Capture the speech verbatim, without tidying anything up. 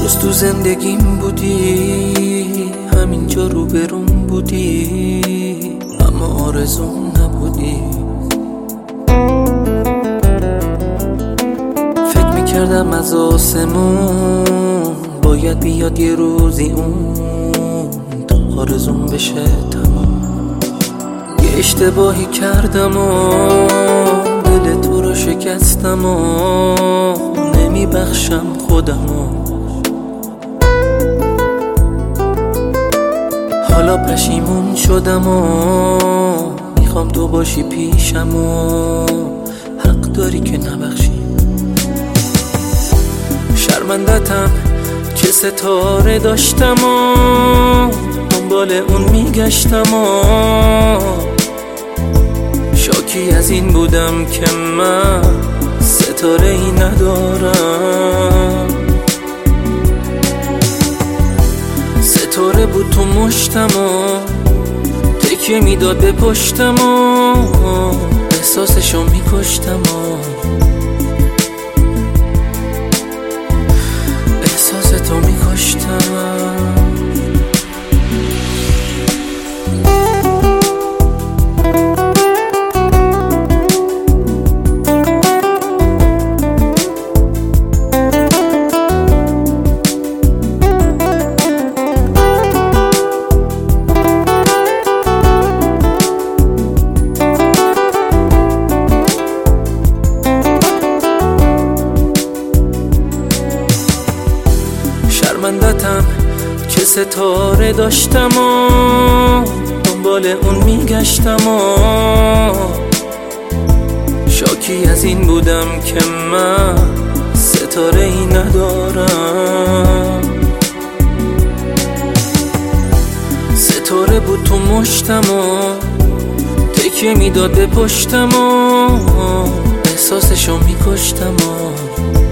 روز تو زندگیم بودی، همینجا رو برون بودی، اما آرزوم نبودی. فکر میکردم از آسمون باید بیاد یه روزی اون تا آرزوم بشه تمام. یه اشتباهی کردم و دل تو رو شکستم و نمیبخشم خودمو. حالا پشیمون شدم و میخوام تو باشی پیشم و حق داری که نبخشی. شرمندتم که ستاره داشتم و دنبال اون میگشتم و شاکی از این بودم که من ستاره ای ندارم. ستاره بود تو مشتم و تکیه میداد به پشتم و احساسشو میکشتم و احساستو میکشتم. شرمندتم که ستاره داشتم و دنبال اون میگشتم و شاکی از این بودم که من ستاره ای ندارم. ستاره بود تو مشتم و تکیه میداد به پشتم و احساسشو میکشتم و